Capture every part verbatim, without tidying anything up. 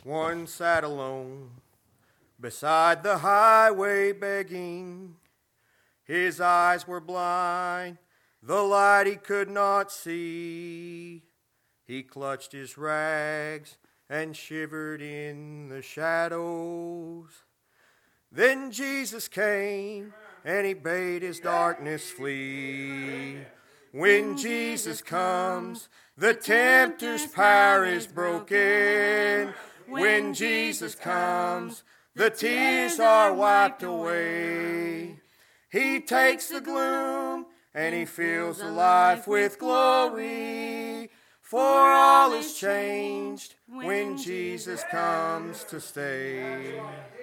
One sat alone beside the highway begging. His eyes were blind, the light he could not see. He clutched his rags and shivered in the shadows. Then Jesus came and he bade his darkness flee. When Jesus comes, the tempter's power is broken. When Jesus comes, the tears are wiped away. He takes the gloom and he fills the life with glory. For all is changed when Jesus comes to stay.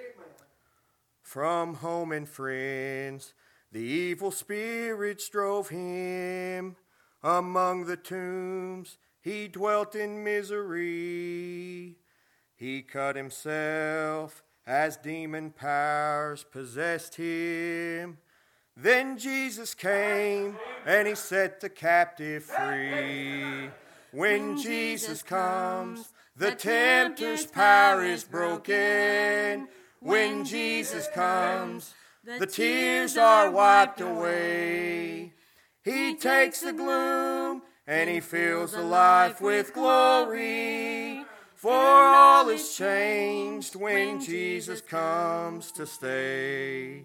From home and friends, the evil spirits drove him. Among the tombs, he dwelt in misery. He cut himself as demon powers possessed him. Then Jesus came and he set the captive free. When Jesus comes, the tempter's power is broken. When Jesus comes, the tears are wiped away. He takes the gloom and he fills the life with glory. For all is changed when Jesus comes to stay.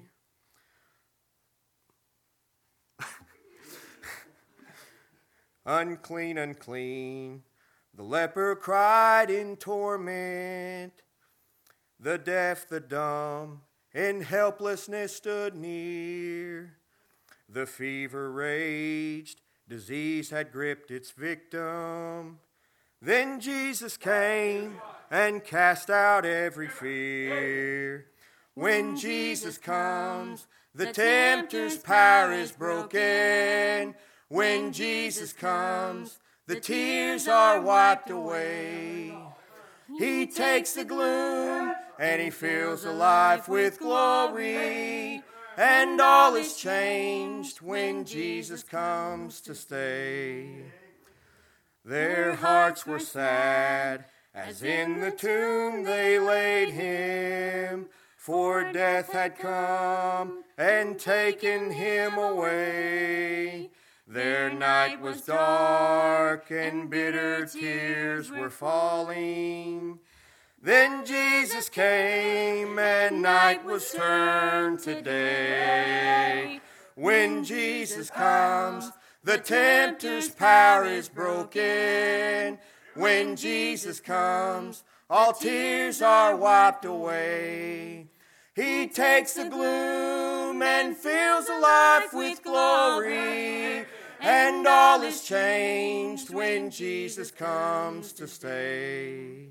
Unclean, unclean, the leper cried in torment. The deaf, the dumb, in helplessness stood near. The fever raged, disease had gripped its victim. Then Jesus came and cast out every fear. When Jesus comes, the tempter's power is broken. When Jesus comes, the tears are wiped away. He takes the gloom and he fills the life with glory. And all is changed when Jesus comes to stay. Their hearts were sad as in the tomb they laid him. For death had come and taken him away. Their night was dark and bitter tears were falling. Then Jesus came and night was turned to day. When Jesus comes, the tempter's power is broken. When Jesus comes, all tears are wiped away. He takes the gloom and fills the life with glory. And all is changed when Jesus comes to stay.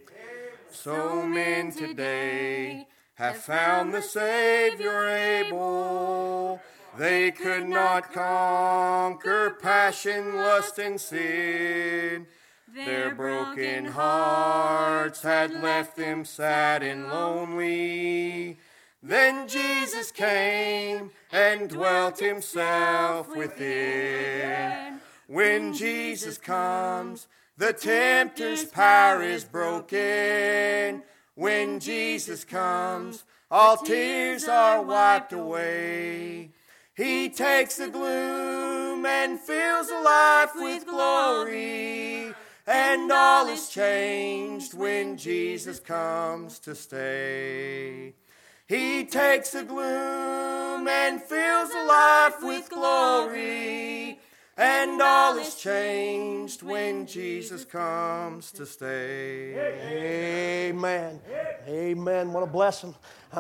So men today have found the Savior able. They could not conquer passion, lust, and sin. Their broken hearts had left them sad and lonely. Then Jesus came and dwelt himself within. When Jesus comes, the tempter's power is broken. When Jesus comes, all tears are wiped away. He takes the gloom and fills the life with glory. And all is changed when Jesus comes to stay. He takes the gloom and fills the life with glory. And all is changed when Jesus comes to stay. Amen. Amen. What a blessing.